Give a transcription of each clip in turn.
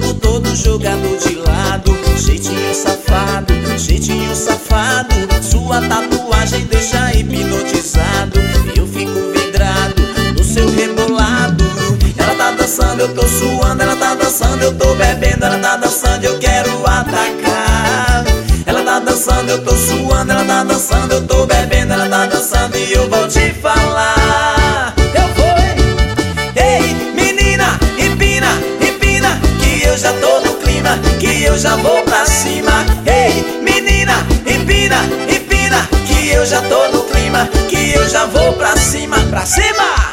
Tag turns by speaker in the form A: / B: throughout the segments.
A: solto, todo jogado de lado. Jeitinho safado, jeitinho safado. Sua tatuagem deixa hipnotizado. Eu fico vidrado no seu rebolado. Ela tá dançando, eu tô suando. Ela tá dançando, eu tô bebendo. Ela tá dançando, eu quero atacar. Ela tá dançando, eu tô suando. Ela tá dançando, eu tô bebendo. Ela tá dançando e eu vou te falar. Eu vou, ei, menina, empina, empina, que eu já tô no clima, que eu já vou pra cima. Ei, menina, empina, empina, que eu já tô no clima, que eu já vou pra cima, pra cima.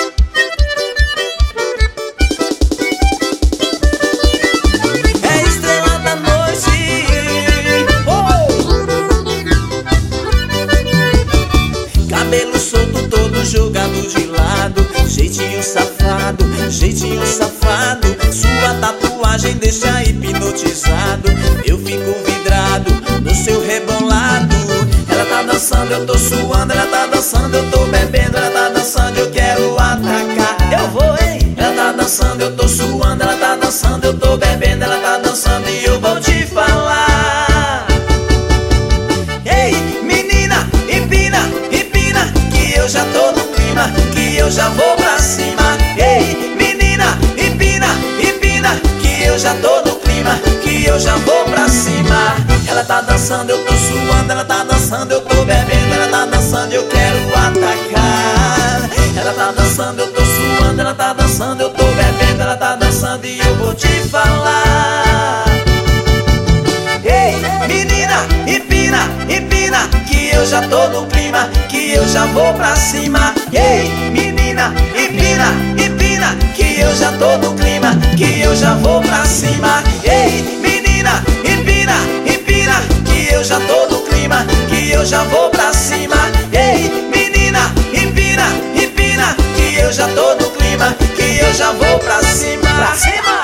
A: Cabelo solto, todo jogado de lado. Jeitinho safado, jeitinho safado. Sua tatuagem deixa hipnotizado. Eu fico vidrado no seu rebolado. Ela tá dançando, eu tô suando. Ela tá dançando, eu tô bebendo. Ela tá dançando, eu quero atacar. Eu vou, hein? Ela tá dançando, eu tô suando. Ela tá dançando, eu tô bebendo. Ela tá dançando e eu vou te falar. Ei, menina, empina, empina, que eu já tô no clima, que eu já vou pra cima. Ei, menina, empina, empina, que eu já tô no clima, que eu já vou pra cima. Ela tá dançando, eu tô suando. Ela tá dançando, eu tô bebendo. Ela tá dançando, eu quero atacar. Ela tá dançando, eu tô suando. Ela tá dançando, eu tô bebendo. Ela tá dançando e eu vou te falar. Ei, menina, empina, empina, que eu já tô no clima, que eu já vou pra cima. Ei, menina, empina, empina, que eu já tô no clima, que eu já vou pra cima. Ei, menina, empina, empina, que eu já tô no clima, que eu já vou pra cima. Ei, menina, empina, empina, que eu já tô no clima, que eu já vou pra cima, pra cima.